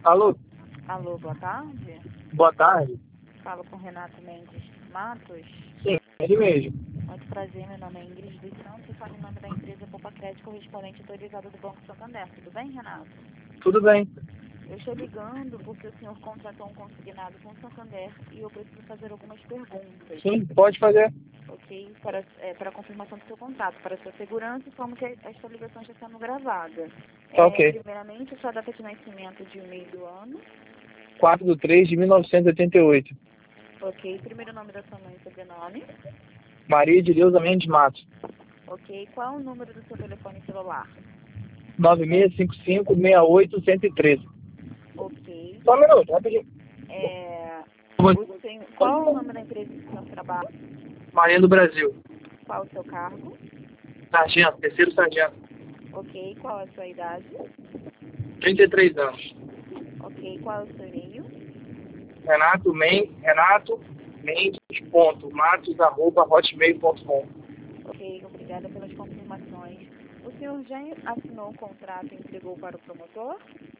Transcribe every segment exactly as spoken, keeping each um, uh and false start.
Alô, Alô, boa tarde. boa tarde. Falo com Renato Mendes Matos. Sim, ele mesmo. Muito prazer, meu nome é Ingrid dos Santos e falo em nome da empresa Poupa Crédito, correspondente autorizado do Banco Santander. Tudo bem, Renato? Tudo bem. Eu estou ligando porque o senhor contratou um consignado com o Santander e eu preciso fazer algumas perguntas. Sim, pode fazer. Ok? Para, é, para a confirmação do seu contrato, para a sua segurança e como que esta ligação está sendo gravada. Tá É, ok. primeiramente, a sua data de nascimento de um mês do ano. quatro de três de mil novecentos e oitenta e oito. Ok? Primeiro nome da sua mãe e sobrenome. Maria de Leusa Mendes Matos. Ok? Qual é o número do seu telefone celular? nove seis cinco cinco, seis oito, um zero três. Ok. Só um minuto, rapidinho. É, Oi. o senhor, qual é o nome da empresa que o senhor trabalha? Marinha do Brasil. Qual é o seu cargo? Sargento, terceiro sargento. Ok. Qual é a sua idade? trinta e três anos. Ok. Qual é o seu e-mail? Renato Mendes, Renato Mendes, ponto, Matos, arroba, hotmail ponto com. Ok. Obrigada pelas confirmações. O senhor já assinou o contrato e entregou para o promotor?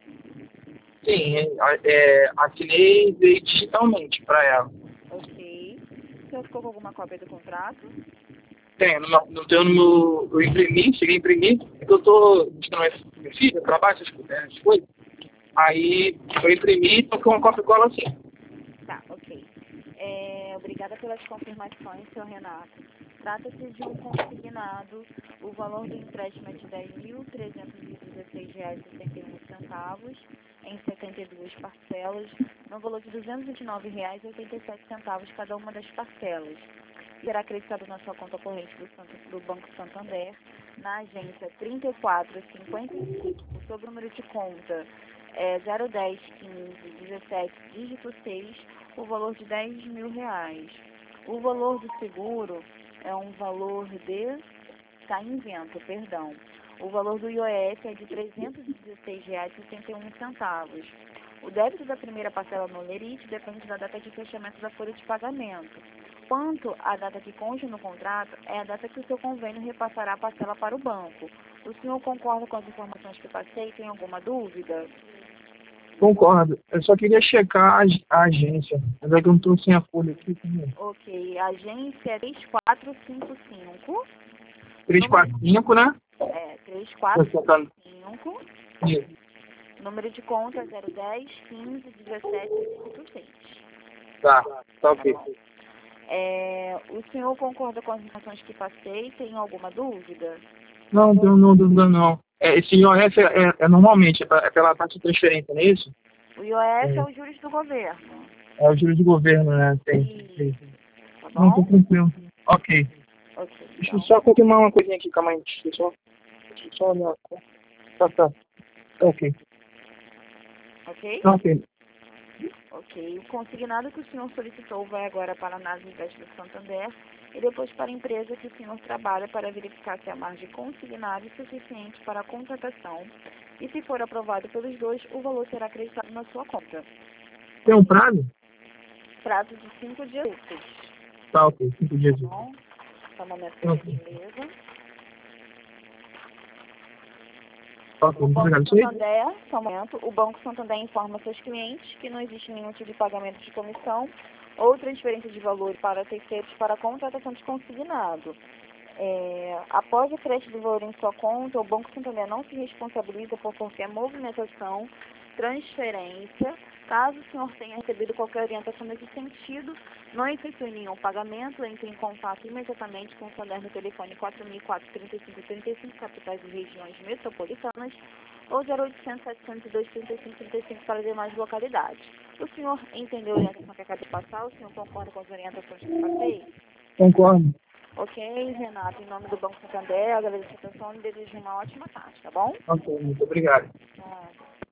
Sim, é, é, assinei e veio digitalmente para ela. Ok. O senhor ficou com alguma cópia do contrato? Tem, no, meu- no teu, no meu, eu imprimi, cheguei a imprimir, porque eu tô buscando minha filha, trabalho, essas coisas, essas coisas. Aí eu imprimi e tô com uma Coca-Cola assim. Tá, ok. É, obrigada pelas confirmações, senhor Renato. Trata-se de um consignado. O valor do empréstimo é de dez mil trezentos e dezesseis reais e sessenta e um centavos em setenta e duas parcelas, no valor de duzentos e vinte e nove reais e oitenta e sete centavos cada uma das parcelas. Será acreditado na sua conta corrente do, Santo- do Banco Santander, na agência trinta e quatro cinquenta e cinco, sob o número de conta é zero dez quinze dezessete, dígito seis, o valor de dez mil reais. O valor do seguro é um valor de... Está em vento, perdão. O valor do I O F é de trezentos e dezesseis reais e sessenta e um centavos. O débito da primeira parcela no Lerite depende da data de fechamento da folha de pagamento. Quanto à data que consta no contrato, é a data que o seu convênio repassará a parcela para o banco. O senhor concorda com as informações que passei? Tem alguma dúvida? Concordo. Eu só queria checar a, ag- a agência. Mas é que eu não tô sem a folha aqui também. Ok, agência é três quatro cinco cinco, três quatro cinco, né? é, três quatro Tô tentando. cinco, Isso. número de conta zero dez quinze dezessete, dígito seis. Tá, tá Tá ok. bom? É, o senhor concorda com as informações que passei? Tem alguma dúvida? Não, não tenho não, dúvida não. É, esse I O F é, é, é normalmente, é, pra- é pela taxa de transferência, não é isso? O I O F é É, os juros do governo. é o juro de governo, né? Tem. Isso, tem. tá Não, tô bom? tranquilo. Ok. Ok, Deixa eu então, só confirmar uma coisinha aqui, calma aí. Deixa eu só, deixa eu só olhar. Tá, tá. Tá ok. ok? Tá ok. Ok. O consignado que o senhor solicitou vai agora para a análise Invest do Santander e depois para a empresa que o senhor trabalha para verificar se a margem consignada é suficiente para a contratação. E se for aprovado pelos dois, o valor será acreditado na sua conta. Tem um prazo? Prazo de cinco dias úteis. Tá ok. Cinco dias. Tá bom? Só um momento, por Ok. gentileza. Ok, O muito Banco obrigado. Isso aí? Santander, só um momento, o Banco Santander informa seus clientes que não existe nenhum tipo de pagamento de comissão ou transferência de valor para terceiros para a contratação de consignado. É, após o crédito do valor em sua conta, o Banco Santander não se responsabiliza por qualquer movimentação, transferência. Caso o senhor tenha recebido qualquer orientação nesse sentido, não efetue nenhum pagamento, entre em contato imediatamente com o Santander no telefone quatro mil quatrocentos e trinta e cinco, trinta e cinco, capitais e regiões metropolitanas, ou zero oitocentos, setecentos e dois, trinta e cinco, trinta e cinco para demais localidades. O senhor entendeu a orientação que acabei de passar? O senhor concorda com as orientações que passei? Concordo. Ok, Renato, em nome do Banco Santander, agradeço a atenção e desejo uma ótima tarde, tá bom? Ok, muito obrigado. Tá.